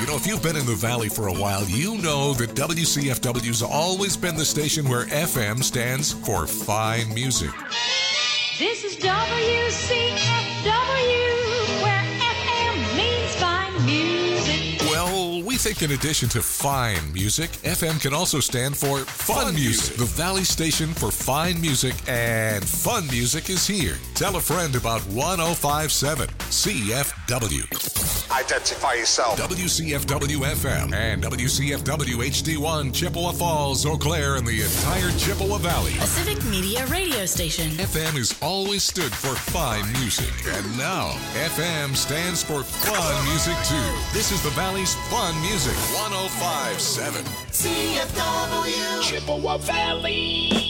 You know, if you've been in the Valley for a while, you know that WCFW's always been the station where FM stands for fine music. This is WCFW, where FM means fine music. Well, we think in addition to fine music, FM can also stand for fun music. The Valley station for fine music and fun music is here. Tell a friend about 105.7 CFW. Identify yourself. WCFW FM and WCFW HD1, Chippewa Falls, Eau Claire, and the entire Chippewa Valley. A civic media radio station. FM has always stood for fine music, and now FM stands for fun music too. This is the Valley's fun music. 105.7 CFW Chippewa Valley.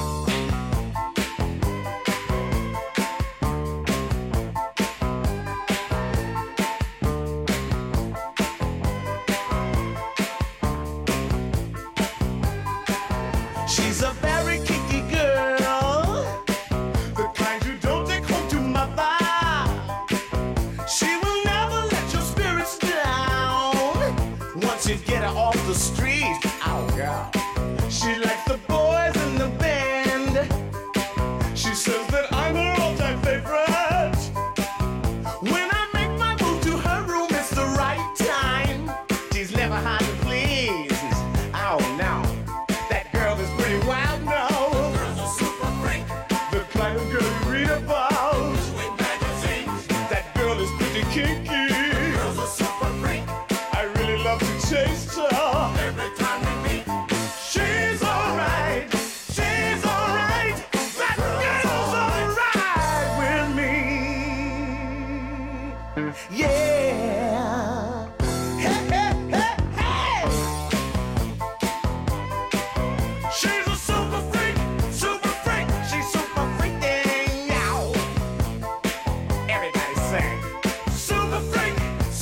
She's a very kinky girl, the kind you don't take home to mother. She will never let your spirits down once you get her off the street. Oh, girl. She likes the boys in the band. She says that I'm her all-time favorite. When I make my move to her room, it's the right time. She's never hard to please. Oh, no. Pretty wild now. The girl's a super freak. The kind of girl you read about in magazines. That girl is pretty kinky. The girl's a super freak. I really love to taste her. Every time we meet, she's alright. She's alright. That girl's alright with me. Yeah. Hey, hey, hey, hey. She's a super freak, she's super freaking now. Everybody sing. Super freak,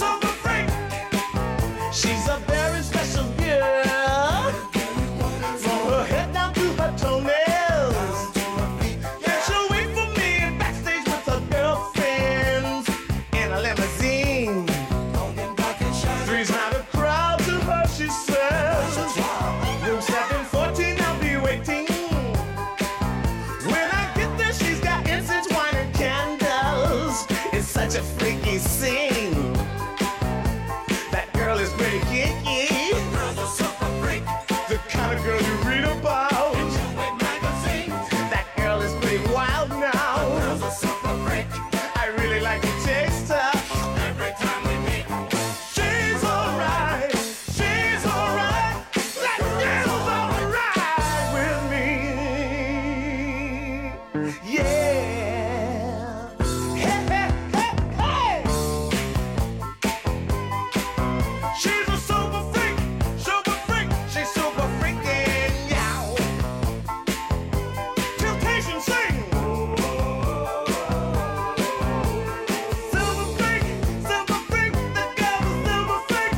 she's a very special girl. From her head down to her toenails. And she'll wait for me backstage with her girlfriends in a limousine. Three's not a crowd to her, she says. Room 714, I'll be waiting. When I get there, she's got incense, wine, and candles. It's such a freaky scene. That girl is pretty kinky. The girl's a super freak. The kind of girl you read about in magazines. That girl is pretty wild now. The girl's a super freak. I really like to taste her. Every time we meet, she's alright. She's alright. That girl's alright with me. Yeah. Hey, hey, hey, hey. She's a super freak. She's super freaking yow. Temptation sing. Silver freak, the girl is silver freak.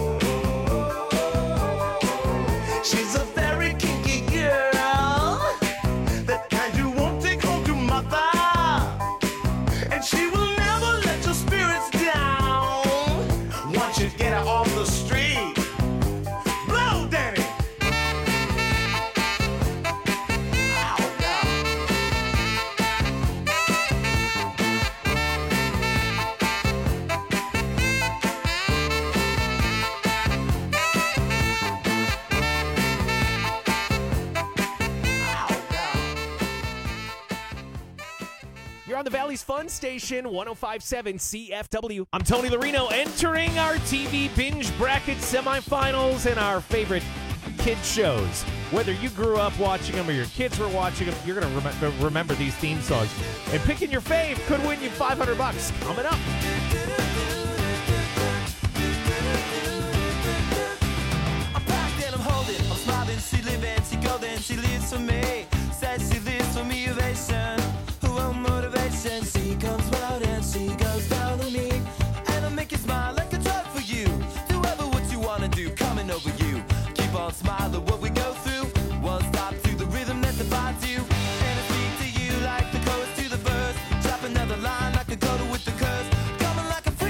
She's a very kinky girl, that kind you won't take home to mother. And she will never let your spirits down once you get her off the street. Blow, Danny! Oh, God. You're on the Valley's Fun Station, 105.7 CFW. I'm Tony Larino, entering our TV binge bracket semifinals and our favorite kid shows. Whether you grew up watching them or your kids were watching them, you're going to remember these theme songs. And picking your fave could win you $500 coming up. I'm packed and I'm holding, I'm smiling, she living, she golden, she lives for me. Says she lives for me, ovation, who will motivation. She comes round and she goes down on me, and I make you smile like a drug for you. Do ever what you wanna do, coming over you. Keep on smiling what we go through. One stop to the rhythm that divides you, and I speak to you like the chorus to the verse. Drop another line like a coda with the curse. Coming like a free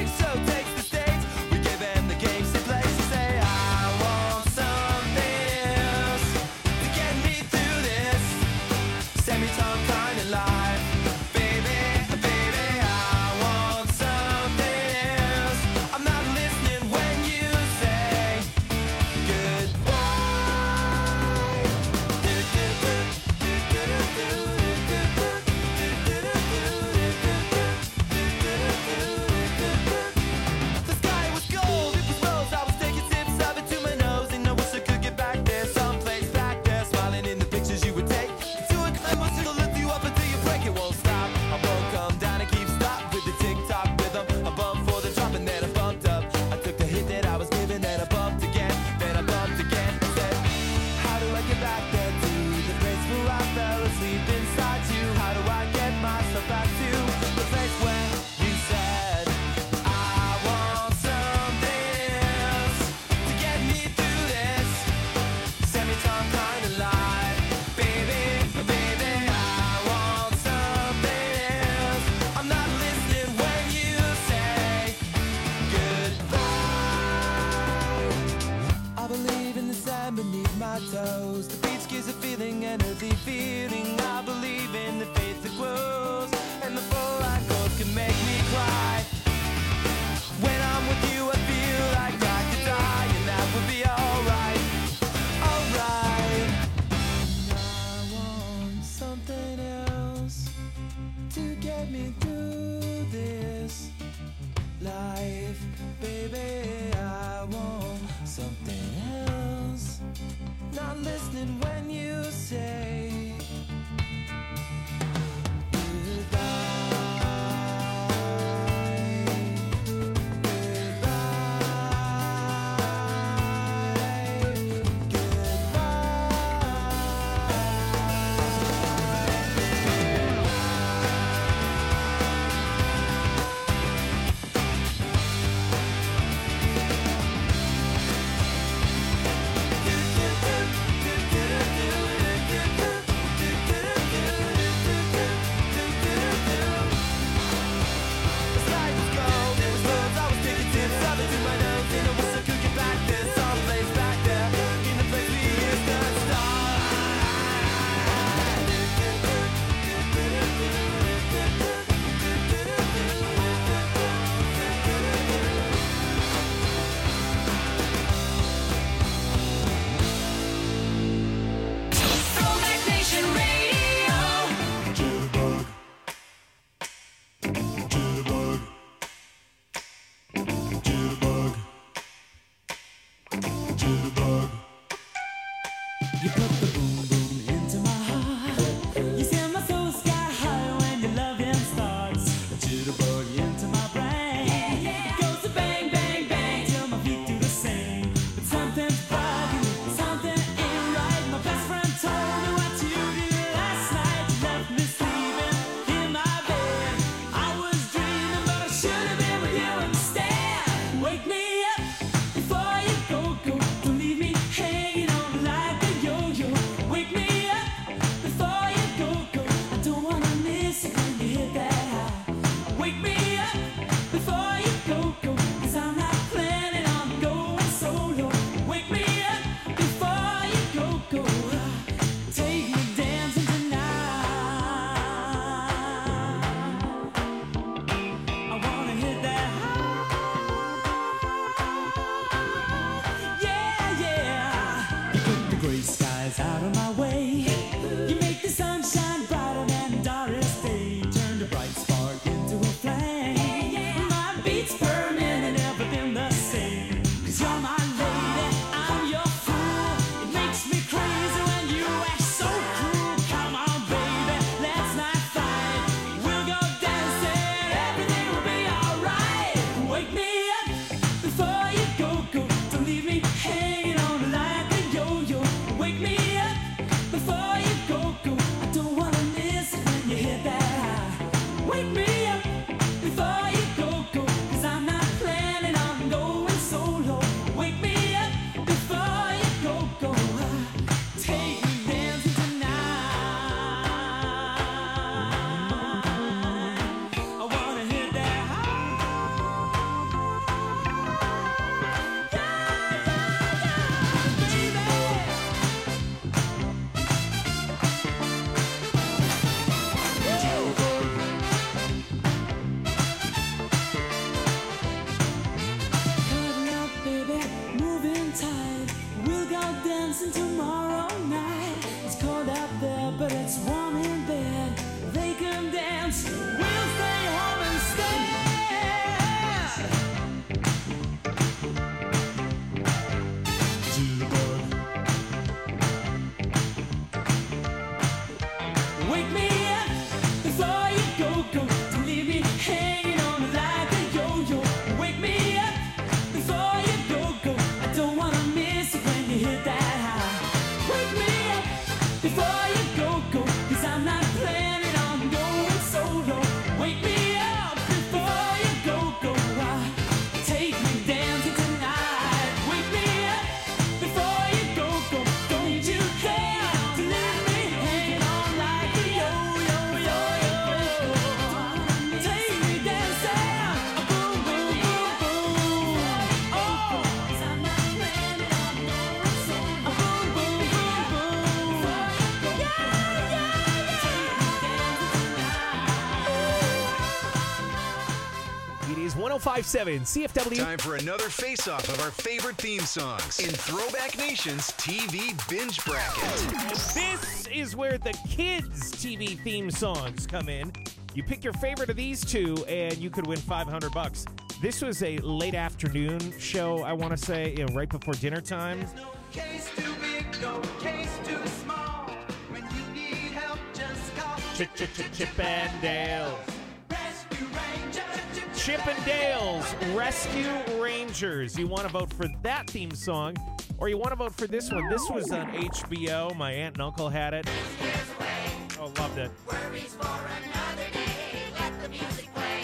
You put the boom boom into my heart. You send my soul sky high when your loving starts. A jitterbug into my brain. It goes to bang, bang, bang till my feet do the same. But something's bugging me, something ain't right. My best friend told me what you did last night. You left me sleeping in my bed. I was dreaming, but I should have been with you instead. Wake me up before you go. Don't leave me hanging on like a yo-yo. Wake me up before you go. I don't wanna miss it when you hit that high. Wake me up before you go. 'Cause I'm not planning on going solo. Wake me up before you go. Take me dancing tonight. I wanna hit that high. Yeah, yeah. You put the gray skies out of my way. You make the sunshine brighter than Doris Day. Turn the bright spark into a flame. My beats per minute never been the same. 'Cause you're my lady, I'm your fool. It makes me crazy when you act so cruel. Come on, baby, let's not fight. We'll go dancing, everything will be alright. Wake me up before you go. Don't leave me hanging on like a yo-yo. Wake me up before you go. I don't wanna miss it when you hit that high. Wake me up before you go. 'Cause I'm not planning on going solo. Wake me up before you go. Take me dancing tonight. I wanna hit that high. Cutting up, baby, moving tight. We'll go dancing tomorrow night. It's cold out there, but it's warm in bed. They can dance, we'll stay home instead. Wake me up before you go. Don't leave me hanging on like a yo-yo. Wake me up before you go. I don't wanna miss it when you hit that high. Wake me up before you go. 'Cause I'm not planning on going solo. Wake me up before you go. Take me dancing tonight. Wake me up before you go. Don't you care to leave me hanging on like a yo-yo. Take me dancing, boom, boom, boom, boom. Oh, 'cause I'm not planning on going solo. Boom, boom, boom, boom. It is 105.7 CFW. Time for another face-off of our favorite theme songs in Throwback Nation's TV Binge Bracket. This is where the kids' TV theme songs come in. You pick your favorite of these two, and you could win $500. This was a late afternoon show, I want to say, right before dinner time. Case too big, no case too small. When you need help, just call Chip and Dale. Rescue Ranger. Chip and Dale's Rescue Rangers. You want to vote for that theme song, or you want to vote for this one. This was on HBO. My aunt and uncle had it. Oh, loved it. Worries for another day. Let the music play.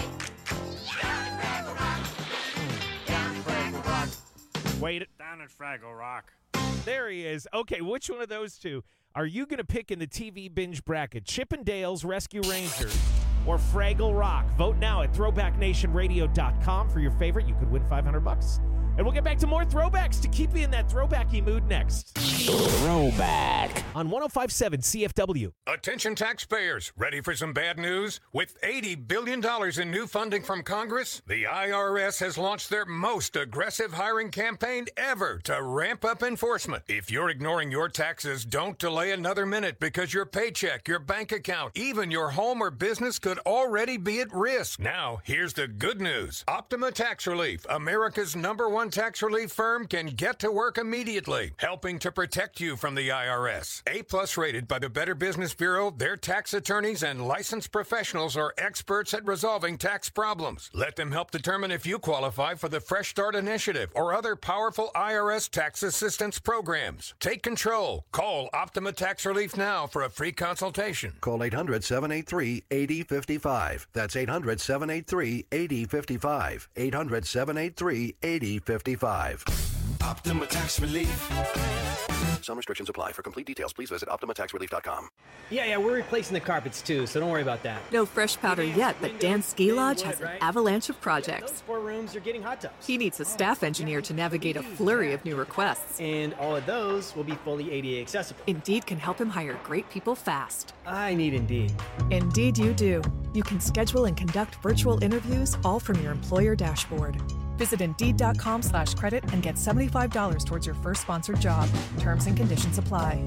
Wait, Down at Fraggle Rock. there he is. Okay, which one of those two are you going to pick in the TV binge bracket? Chip and Dale's Rescue Rangers or Fraggle Rock? Vote now at throwbacknationradio.com for your favorite. You could win $500. And we'll get back to more throwbacks to keep you in that throwbacky mood next. Throwback on 105.7 CFW. Attention taxpayers, ready for some bad news? With $80 billion in new funding from Congress, the IRS has launched their most aggressive hiring campaign ever to ramp up enforcement. If you're ignoring your taxes, don't delay another minute because your paycheck, your bank account, even your home or business could could already be at risk. Now, here's the good news. Optima Tax Relief, America's #1 tax relief firm, can get to work immediately, helping to protect you from the IRS. A+ rated by the Better Business Bureau, their tax attorneys and licensed professionals are experts at resolving tax problems. Let them help determine if you qualify for the Fresh Start Initiative or other powerful IRS tax assistance programs. Take control. Call Optima Tax Relief now for a free consultation. Call 800-783-8055. That's 800-783-8055. 800-783-8055. Optima Tax Relief. Some restrictions apply. For complete details, please visit OptimaTaxRelief.com. Yeah, we're replacing the carpets too, so don't worry about that. No fresh powder yet, but Dan's Ski Lodge has an avalanche of projects. Those 4 rooms are getting hot tubs. He needs a staff engineer to navigate a flurry of new requests. And all of those will be fully ADA accessible. Indeed can help him hire great people fast. I need Indeed. Indeed you do. You can schedule and conduct virtual interviews all from your employer dashboard. Visit Indeed.com/credit and get $75 towards your first sponsored job. Terms and conditions apply.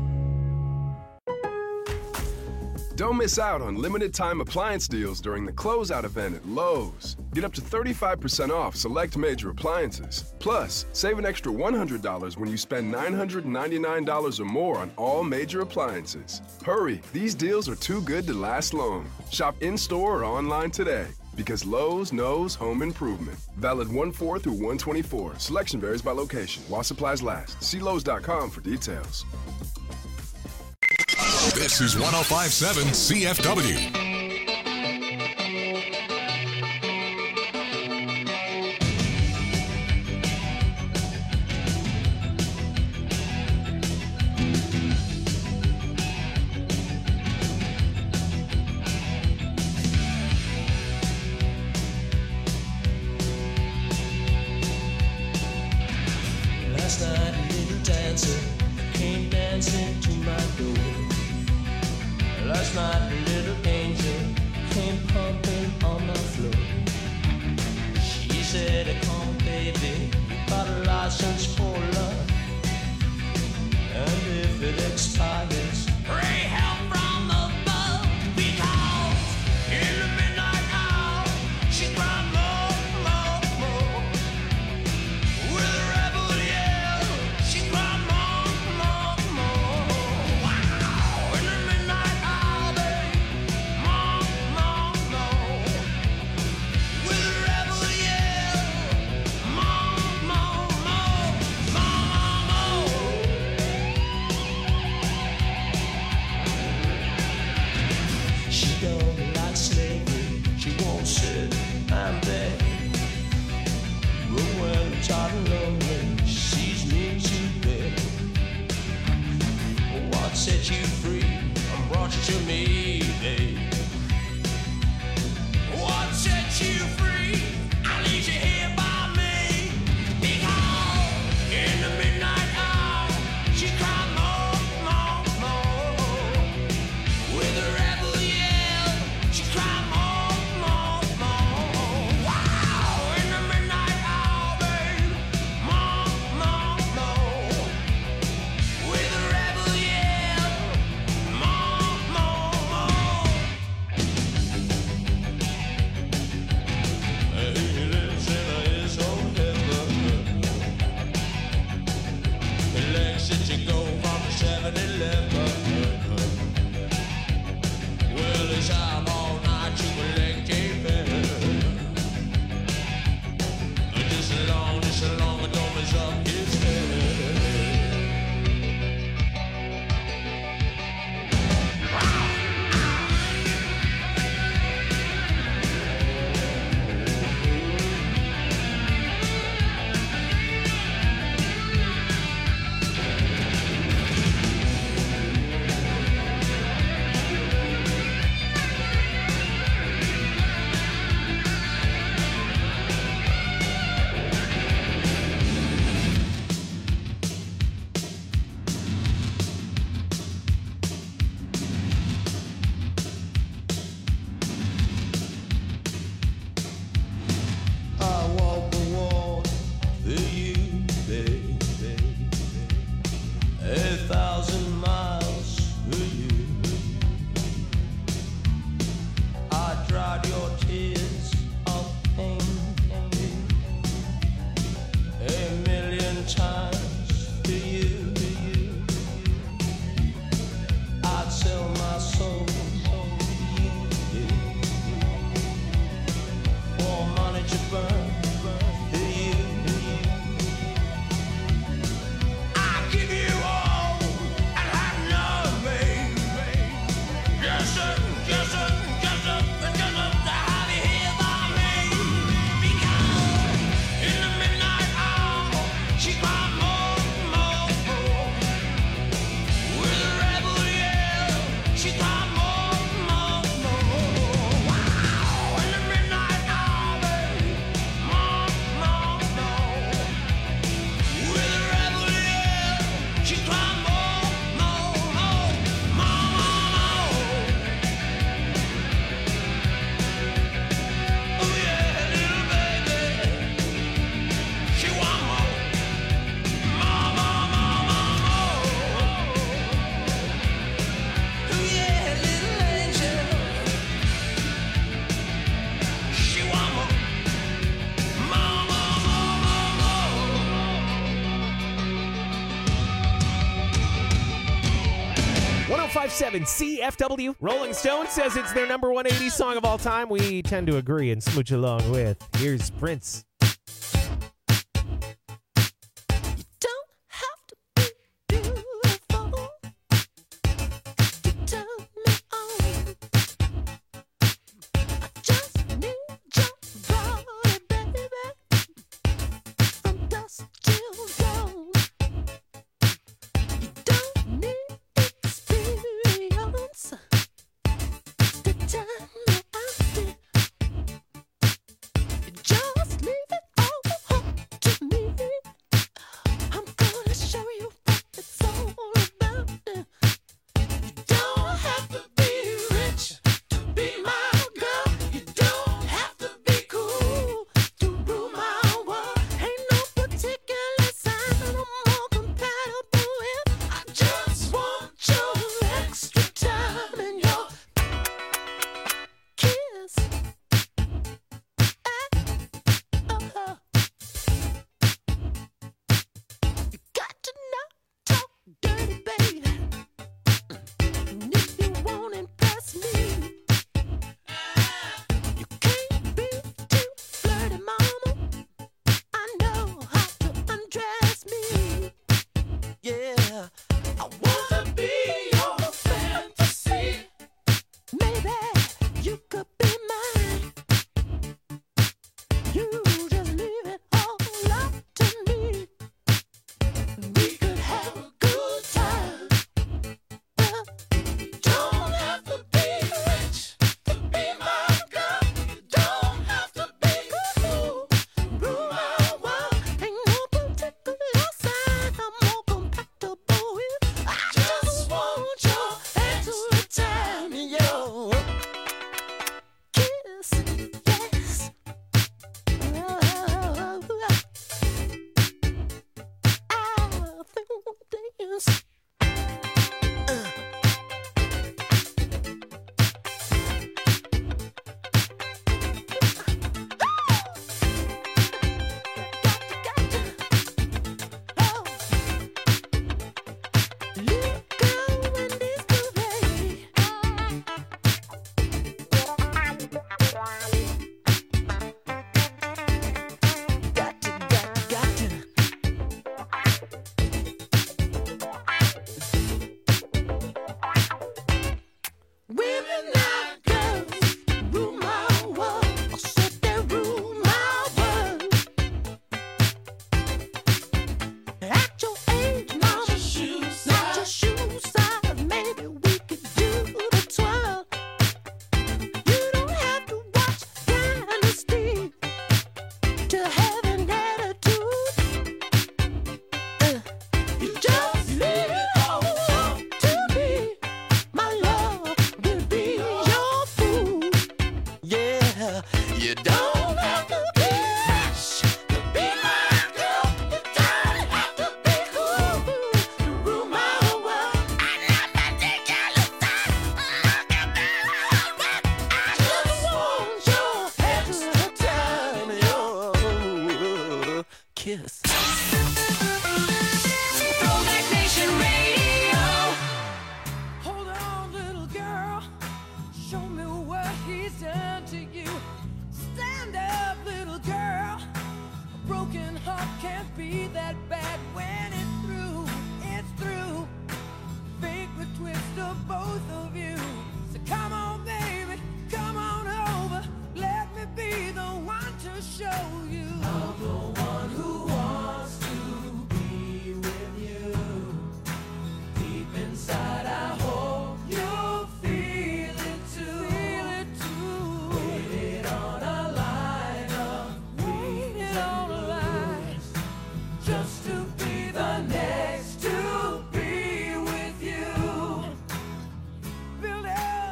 Don't miss out on limited time appliance deals during the closeout event at Lowe's. Get up to 35% off select major appliances. Plus, save an extra $100 when you spend $999 or more on all major appliances. Hurry, these deals are too good to last long. Shop in-store or online today. Because Lowe's knows home improvement. Valid 1/4 through 1/24. Selection varies by location. While supplies last. See Lowe's.com for details. This is 105.7 CFW. Last night, a little dancer came dancing to my door. Last night, a little angel came pumping on my floor. She said, "Come, baby, you got a license for love, and if it expires, pray help from above, because in the midnight hour, she cried more, more, more. With a rebel yell, she cried more, more, more. Wow, in the midnight hour, babe, more, more, more. With a rebel yell, more, more, more, more, more. She don't like slavery, she won't sit and beg. But when I'm tired and lonely, she sees me to bed. What set you free and brought you to me, babe? What set you free? I leave you here by me. Because in the midnight hour, she cried more, more, more. With a rebel yell, she cried more, more, more. Wow, in the midnight hour, babe, more, more, more. With a rebel yell, more, more, more. He lives in his own heaven. The legs that you go from the 7-Eleven. Well, it's out all night to a leg caving. Just as long as Dome is up his head. 1057 CFW. Rolling Stone says it's their number 180 song of all time. We tend to agree and smooch along with. Here's Prince.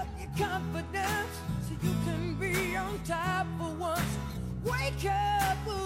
Wake up.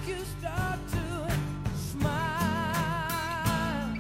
you start to smile.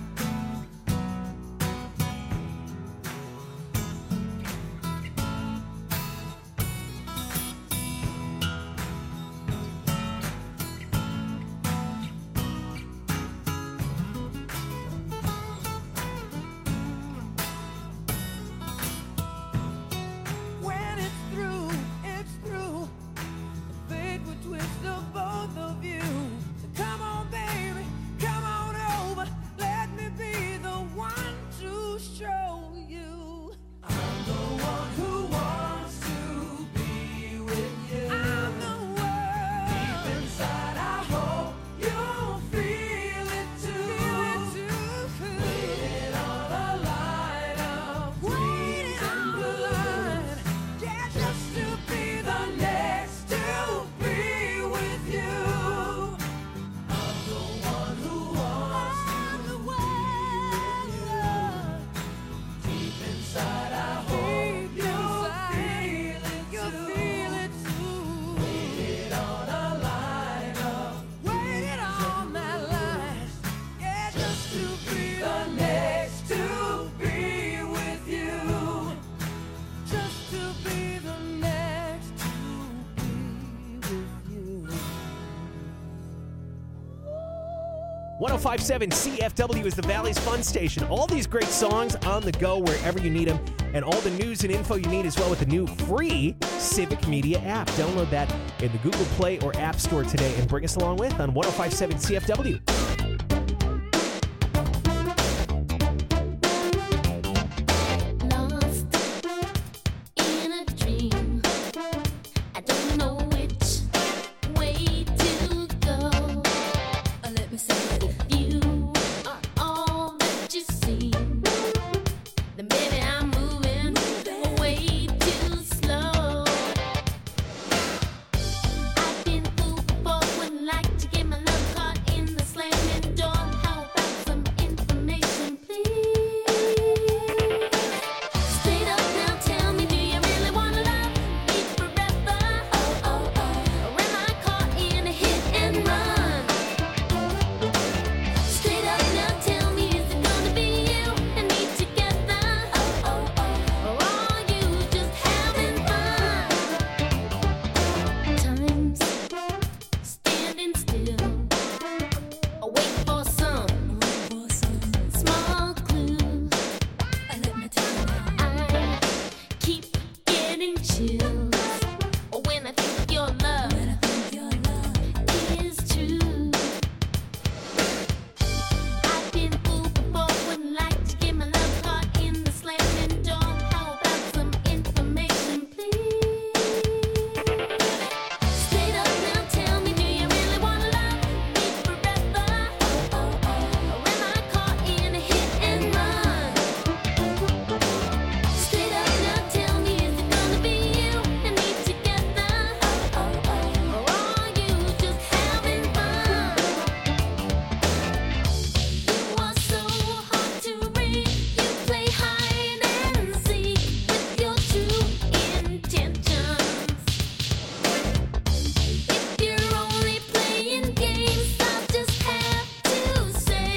When it's through, it's through. Fate would twist of both of you. So come on, baby, come on over. Let me be the one to show you. I'm the one who wants to be with you. I'm the one. Deep inside, I hope you'll feel it too. Waiting on a line of waiting on the line. Yeah, just to be the next to be with you. I'm the one who wants to be with you. Deep inside, I hope you'll feel it too. Waiting on a line of waiting on that line. Yeah, just to be the next to be with you. Just to be the next to be with you. 1057 CFW is the Valley's Fun Station. All these great songs on the go wherever you need them, and all the news and info you need as well with the new free Civic Media app. Download that in the Google Play or App Store today and bring us along with on 1057 CFW. Lost in a dream. I don't know which way to go. Let me say it. If you are all that you seem, then baby I'm moving way too slow. I've been fooled before, wouldn't like to get my love caught in the slamming door. How about some information, please? Straight up now, tell me, do you really wanna love me forever? Or am I caught in a hit and run? Straight up now, tell me, is it gonna be you and me together? Or are you just having fun? Time's standing still, wait for some small clue. Let me tell you now, I keep getting chills when I think your love is true. I've been fooled before, wouldn't like to get my love caught in the slamming door. How about some information, please? Straight up now, tell me, do you really wanna love me forever? Or am I caught in a hit and run? Straight up now, tell me, is it gonna be you and me together? Or are you just having fun? You are so hard to read. You play hide and seek with your true intentions. If you're only playing games, I'll just have to say,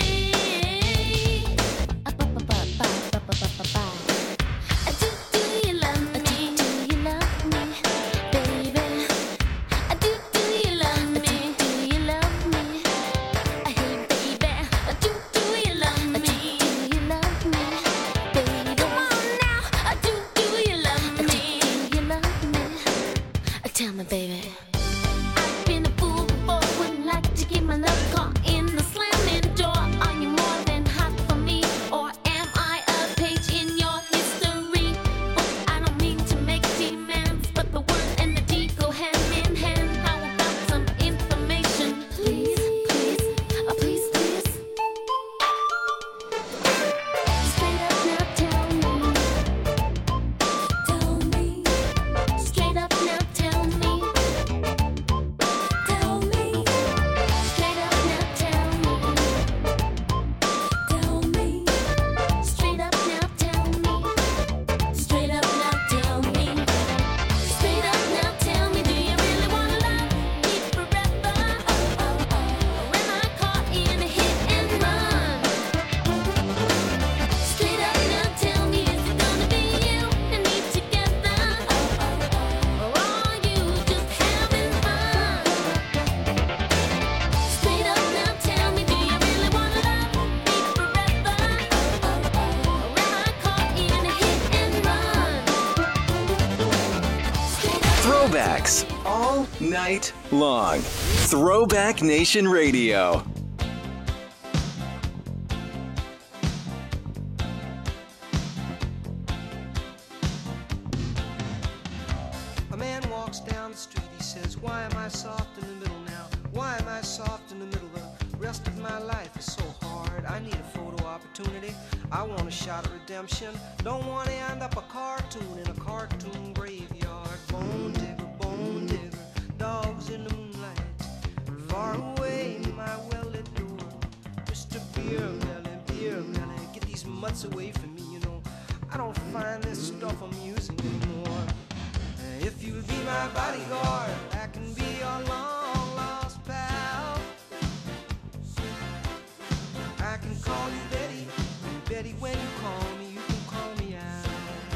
do you love me? Do you love me, baby? Do you love me? Do you love me? Hey, baby, do you love me? Do you love me, baby? Come on now, do you love me? Do you love me? Tell me, baby. I've been a fool before, wouldn't like to get my love caught in the slamming door. Are you more than hot for me, or am I a page in your history book? I don't mean to make demands, but the word and the deed go hand in hand. How about some information, please, please, please, please? Straight up now, tell me. Straight up now, tell me. night long. Throwback Nation Radio. A man walks down the street, he says, why am I soft in the middle now? Why am I soft in the middle? The rest of my life is so hard. I need a photo opportunity. I want a shot at redemption. Don't want to end up a cartoon in a cartoon graveyard. Bone digger, dogs in the moonlight. Far away, my well-lit door. Mr. Beer Melly, get these mutts away from me, you know. I don't find this stuff amusing anymore. If you'll be my bodyguard, I can be your long-lost pal. I can call you Betty, and Betty, when you call me, you can call me out.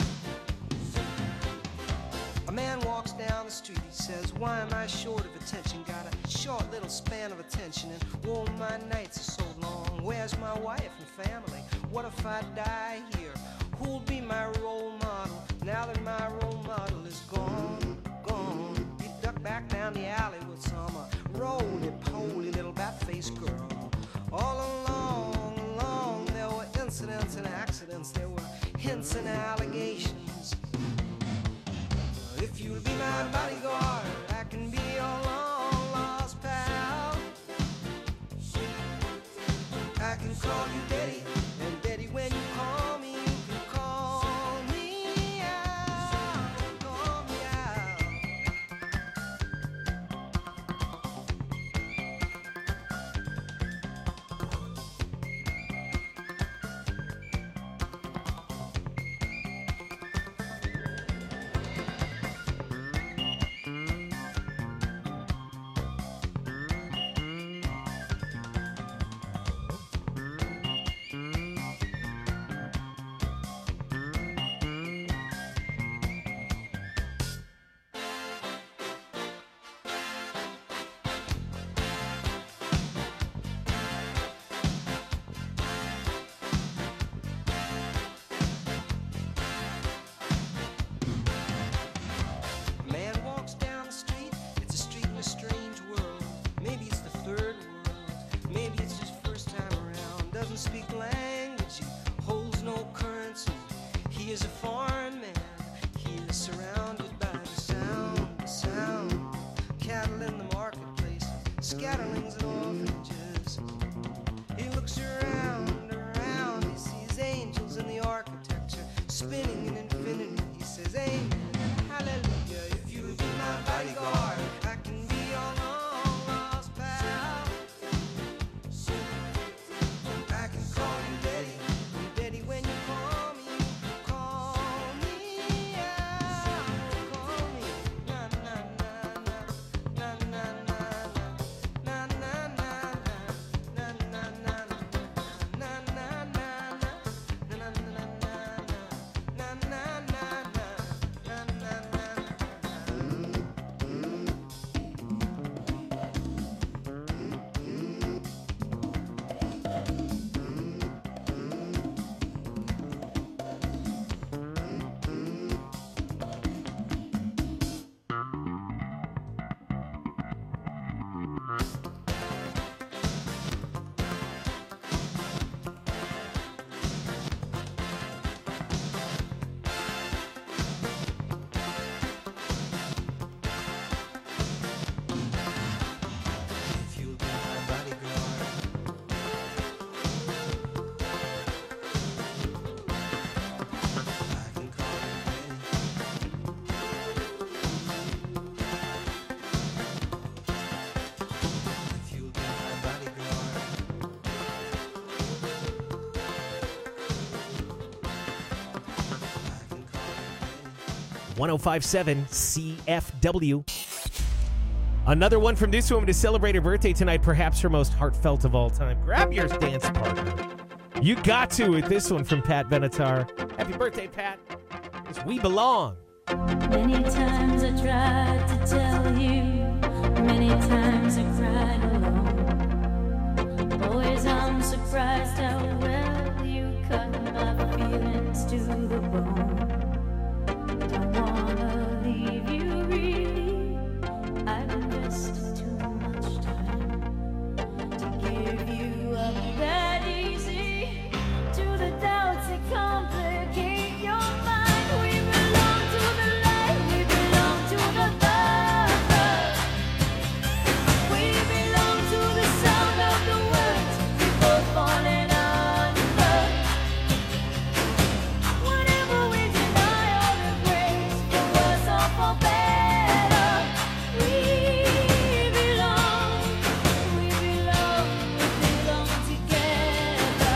A man walks down the street, he says, why am I short of attention? Got a short little span of attention, and oh, my nights are so long. Where's my wife and family? What if I die here? Who'll be my role model now that my role model is gone? He ducked back down the alley with some roly-poly little bat-faced girl. All along, there were incidents and accidents, there were hints and allegations. If you'll be my bodyguard, I can be your long-lost pal. I can call you Betty, and Betty, when you call me, you can call me out, call me out. Scatterlings and orphanages. He looks around, he sees angels in the architecture, spinning in infinity. He says, amen, hallelujah. If you be my bodyguard, I can be your long-lost pal. I can call you Betty, and Betty, when you call me, you call me out, call me, .1057 CFW. Another one from this woman to celebrate her birthday tonight, perhaps her most heartfelt of all time. Grab your dance partner. You got to with this one from Pat Benatar. Happy birthday, Pat. It's We Belong. Many times I tried to tell you, many times I cried alone. Always I'm surprised how well you cut my feelings to the bone. Don't wanna leave you really, I've invested too much time to give you up that easy to the doubts that complicate your mind. We belong to the light, we belong to the dark. We belong to the sound of the words we both falling under. Whenever we deny or embrace, for worse or for better, we belong together.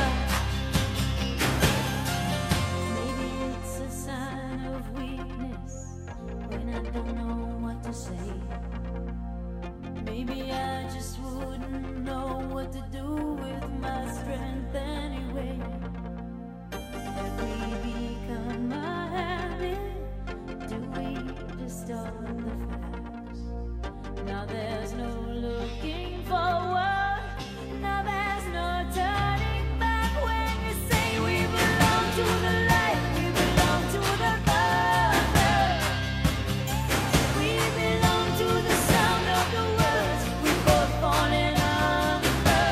Maybe it's a sign of weakness when I don't know what to say. Maybe I just wouldn't know what to do with my strength anyway. Have we become a habit? Do we distort the facts? Now there's no looking forward. Now there's no turning back. When you say we belong to the light, we belong to the dark. We belong to the sound of the words we both falling under.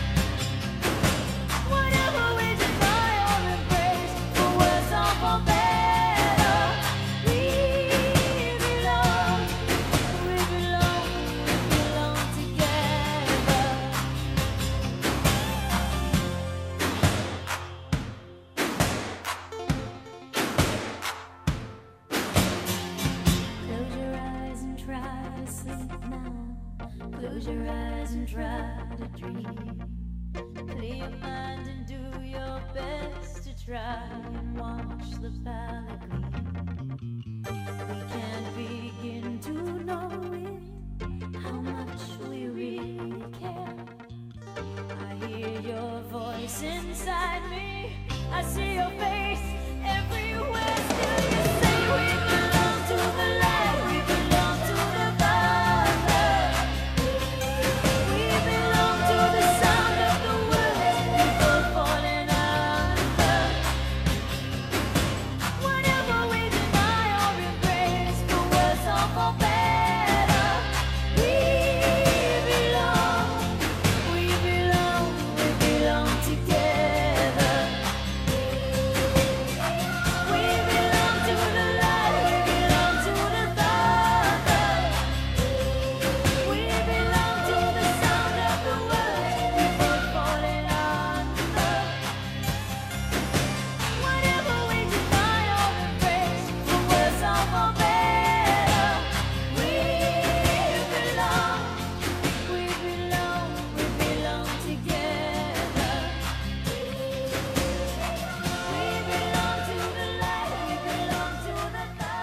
Whatever we deny or embrace, for worse or for better, we belong together. Close your eyes and try to sleep now. Close your eyes and try to dream. Clear your mind and do your best to try and watch the palette gleam. We can't begin to know it, how much we really care. I hear your voice inside me, I see your face everywhere. Still you say we belong to the light, we belong to the dark. We belong to the sound of the words we both falling under. Whatever we deny or embrace, for worse or for better, we belong together. We belong to the light, we belong to the dark. We belong to the sound of the words we both falling under. Whatever we deny or embrace, for worse or for better, we belong together. We belong to the light, we belong to the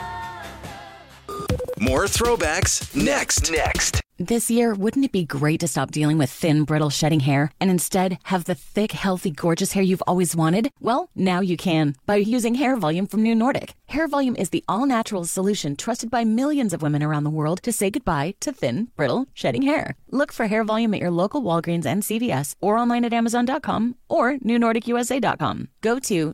dark. More throwbacks next. This year, wouldn't it be great to stop dealing with thin, brittle, shedding hair and instead have the thick, healthy, gorgeous hair you've always wanted? Well, now you can by using Hair Volume from New Nordic. Hair Volume is the all-natural solution trusted by millions of women around the world to say goodbye to thin, brittle, shedding hair. Look for Hair Volume at your local Walgreens and CVS or online at Amazon.com or NewNordicUSA.com. Go to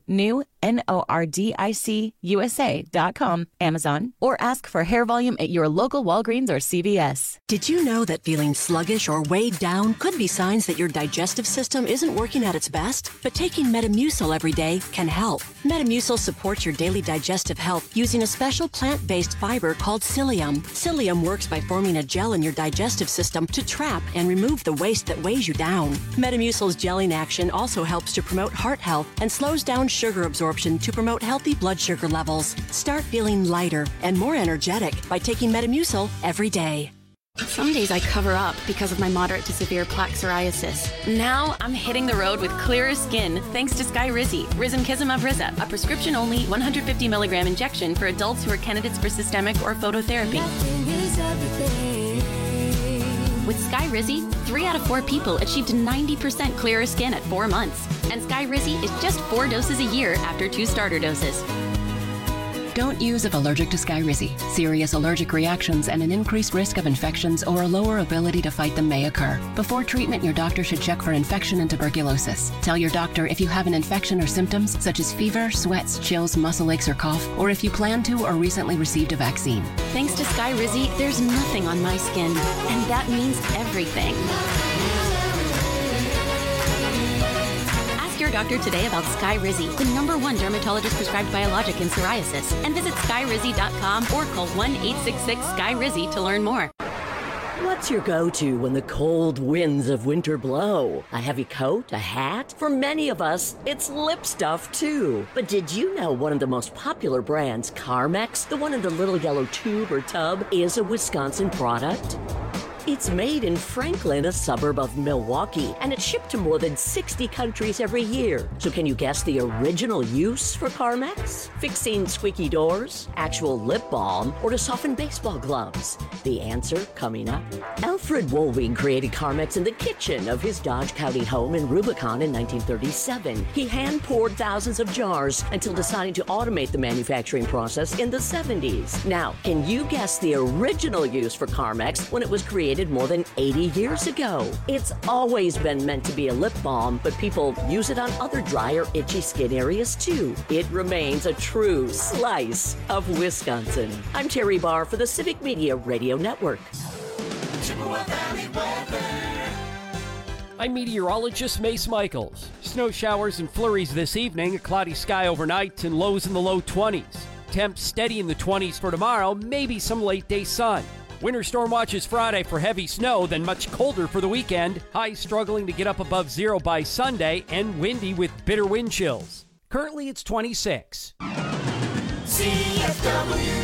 NewNordicUSA.com, Amazon, or ask for Hair Volume at your local Walgreens or CVS. Did you know that feeling sluggish or weighed down could be signs that your digestive system isn't working at its best? But taking Metamucil every day can help. Metamucil supports your daily digestive health using a special plant-based fiber called psyllium. Psyllium works by forming a gel in your digestive system to trap and remove the waste that weighs you down. Metamucil's gelling action also helps to promote heart health and slows down sugar absorption to promote healthy blood sugar levels. Start feeling lighter and more energetic by taking Metamucil every day. Some days I cover up because of my moderate to severe plaque psoriasis. Now I'm hitting the road with clearer skin thanks to Skyrizi, Risankizumab Riza, a prescription-only 150 milligram injection for adults who are candidates for systemic or phototherapy. With Skyrizi, 3 out of 4 people achieved 90% clearer skin at 4 months. And Skyrizi is just 4 doses a year after 2 starter doses. Don't use if allergic to Skyrizi. Serious allergic reactions and an increased risk of infections or a lower ability to fight them may occur. Before treatment, your doctor should check for infection and tuberculosis. Tell your doctor if you have an infection or symptoms such as fever, sweats, chills, muscle aches, or cough, or if you plan to or recently received a vaccine. Thanks to Skyrizi, there's nothing on my skin, and that means everything. Ask your doctor today about Skyrizi, the #1 dermatologist prescribed biologic in psoriasis, and visit skyrizi.com or call 1-866-SKYRIZI to learn more. What's your go-to when the cold winds of winter blow? A heavy coat? A hat? For many of us, it's lip stuff too. But did you know one of the most popular brands, Carmex, the one in the little yellow tube or tub, is a Wisconsin product? It's made in Franklin, a suburb of Milwaukee, and it's shipped to more than 60 countries every year. So can you guess the original use for Carmex? Fixing squeaky doors, actual lip balm, or to soften baseball gloves? The answer coming up. Alfred Woolwing created Carmex in the kitchen of his Dodge County home in Rubicon in 1937. He hand-poured thousands of jars until deciding to automate the manufacturing process in the 70s. Now, can you guess the original use for Carmex when it was created more than 80 years ago? It's always been meant to be a lip balm, but people use it on other dry or itchy skin areas too. It remains a true slice of Wisconsin. I'm Terry Barr for the Civic Media Radio Network. I'm meteorologist Mace Michaels. Snow showers and flurries this evening, a cloudy sky overnight, and lows in the low 20s. Temps steady in the 20s for tomorrow, maybe some late day sun. Winter storm watches Friday for heavy snow, then much colder for the weekend. Highs struggling to get up above zero by Sunday, and windy with bitter wind chills. Currently it's 26. CFW.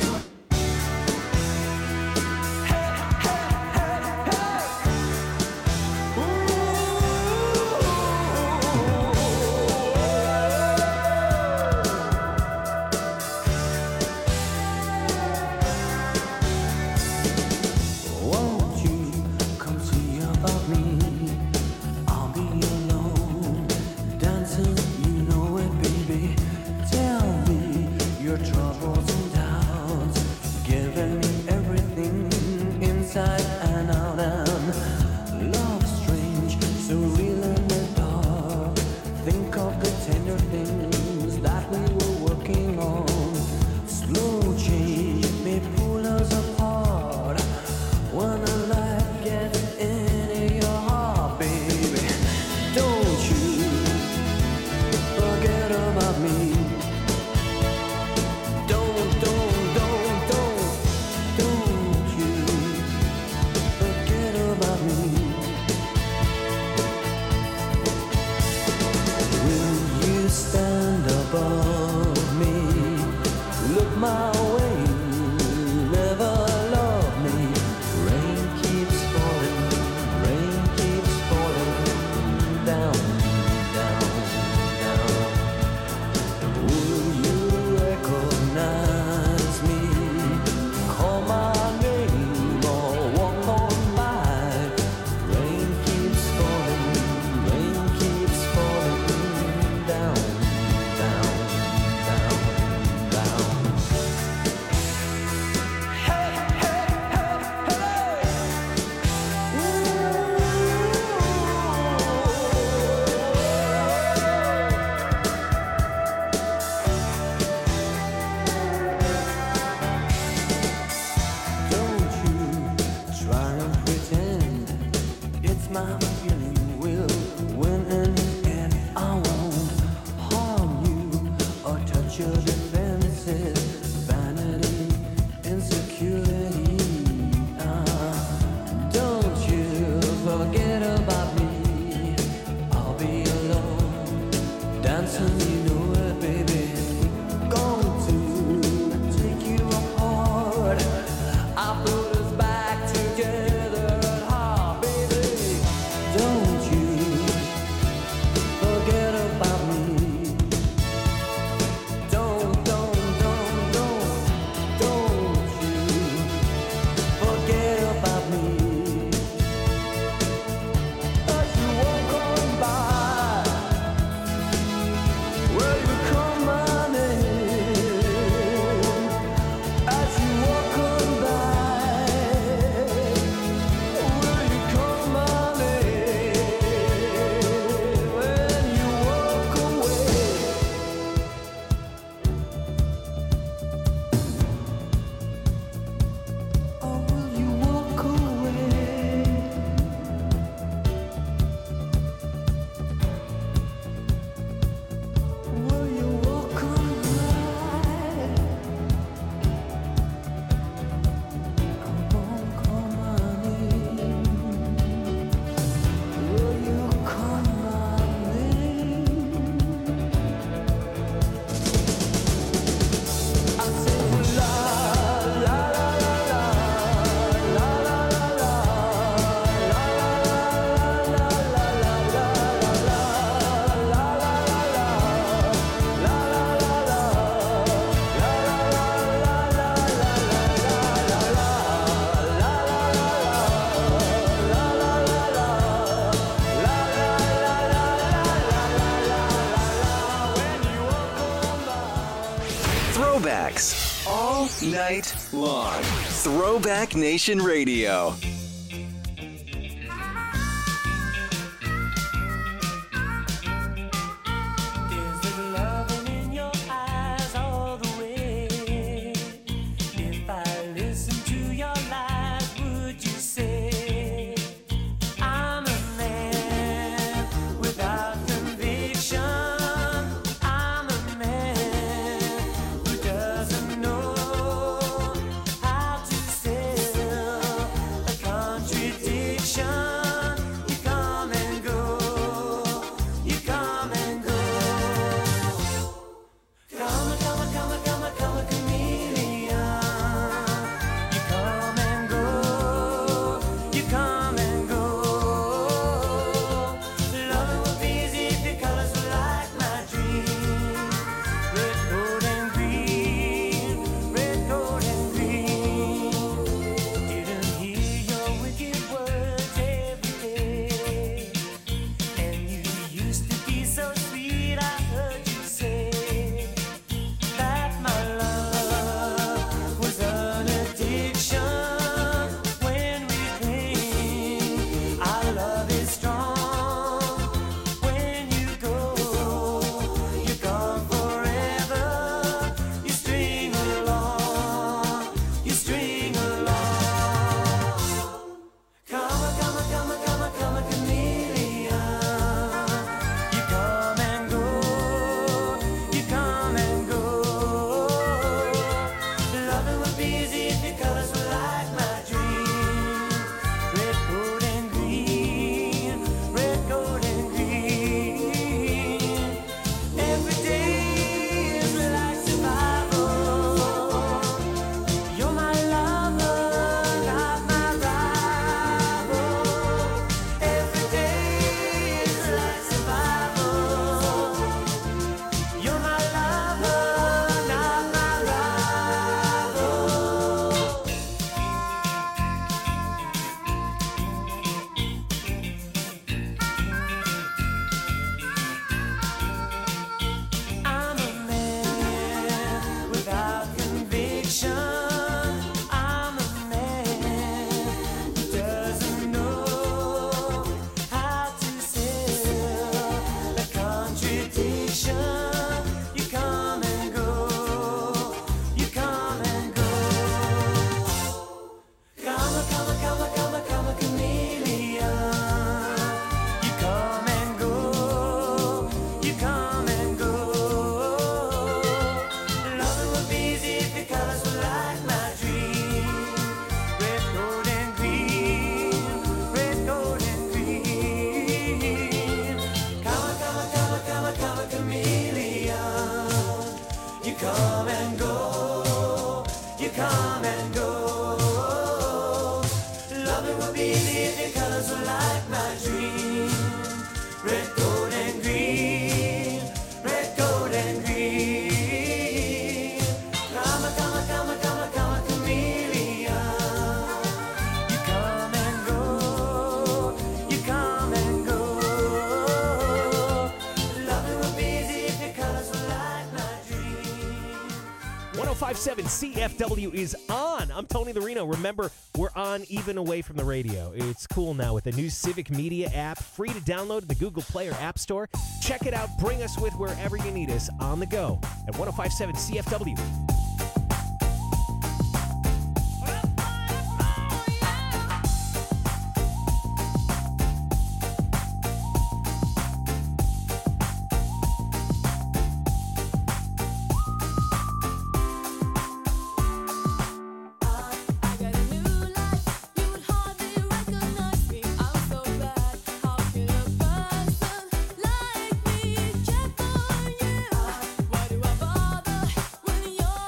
night long. Throwback Nation Radio. CFW is on. I'm Tony the Reno. Remember, we're on even away from the radio. It's cool now with the new Civic Media app, free to download in the Google Play or App Store. Check it out. Bring us with wherever you need us on the go at 105.7 CFW. Why do I bother when you're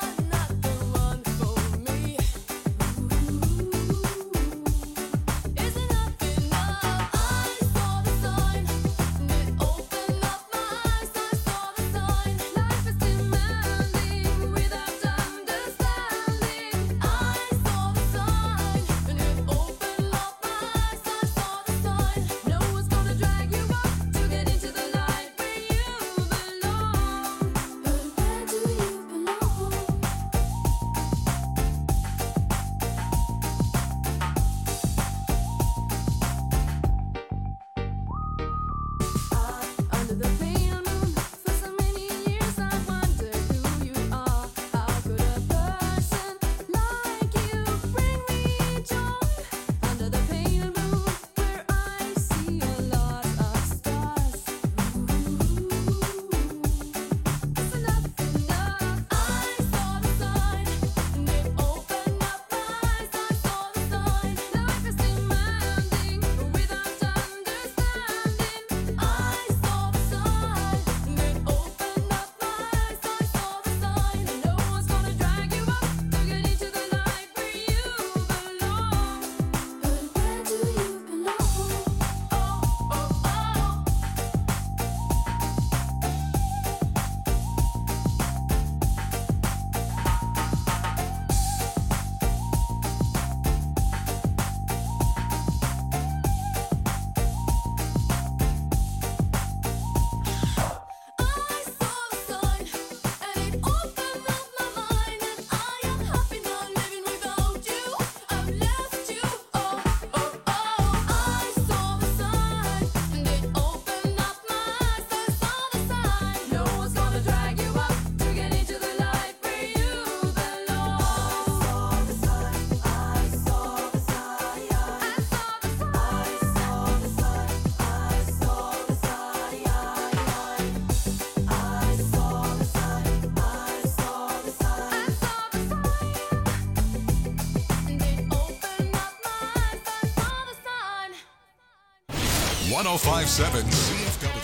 105.7 CFW.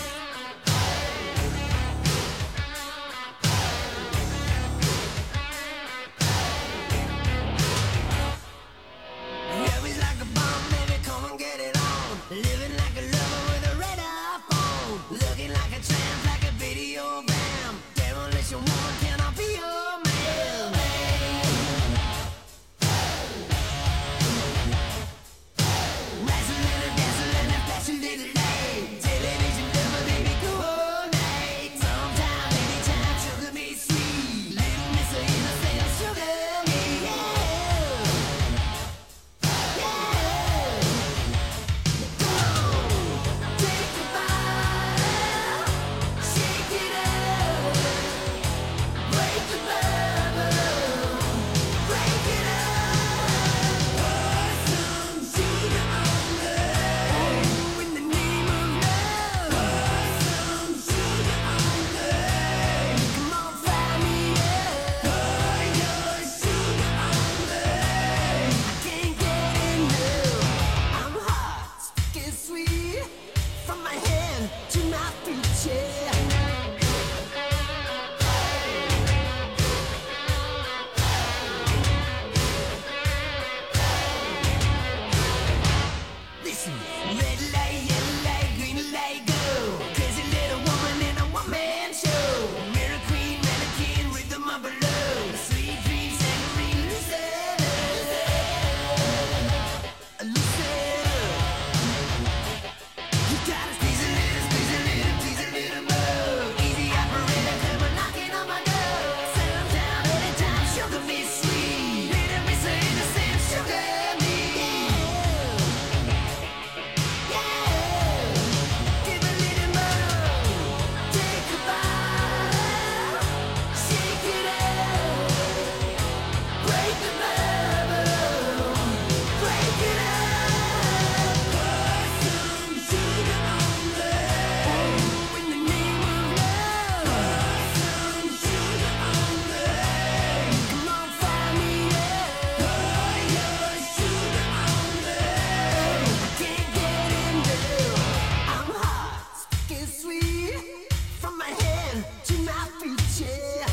Love like a bomb, baby, come and get it on. Living like a lover with a radar phone. Looking like a tramp, like a video bam. Demolition woman, can I be your man? Wrestling and dancing and flashing little light. Television lover, baby, coordinate. Sometime, anytime, sugar me sweet. Little Miss Innocent, sugar me, yeah. From my hand to my feet, yeah. Listen, red light, yellow light, green light, go. Crazy little woman in a one-man show. Mirror queen, mannequin, rhythm of a love. Sweet dreams, saccharine, loosen up. Loosen up. You gotta squeeze a little more. Easy operator, come on knocking on my door. Settle down anytime, sugar me sweet. Little Miss Innocent, sugar me. Give a little more. Take a bite. Shake it up. Break the bubble. Break it up. Put some sugar on me. In the name of love. Put some sugar on me. Come on, find me, yeah. Put your sugar on me. I can't get enough. I'm hot, sticky sweet. From my hand to my feet, yeah.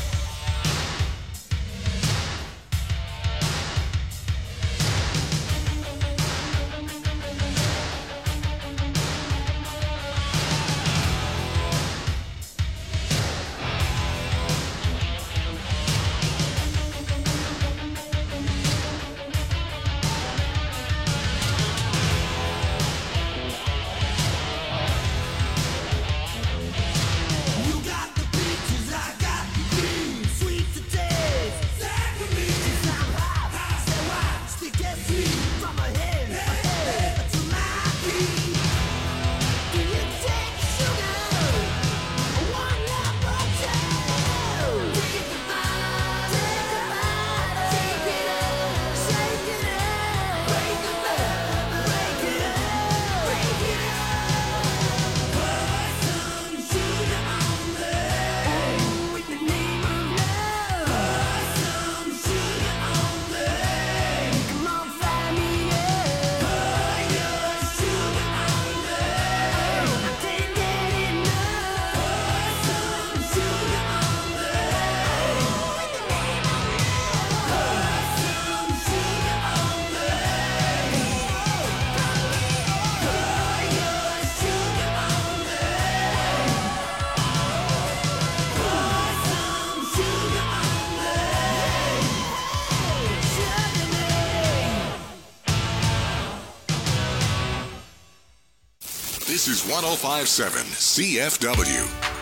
You got the peaches, I got the cream. Sweet to taste. Since I'm hot, say why? Stick and sweet. From my head to my feet. Do you take sugar? One number two. Take a bite. Shake it up. Shake it up. Break the bubble. Break it up. Break it up. Put some sugar on me. In the name of love. Put some sugar on me. Come on, find me, yeah. Put your sugar on me. I can't get enough. Put some sugar on me. In the name of love. Put some sugar on me. Put your sugar on me. Put some sugar on me. Sugar me. This is 105.7 CFW.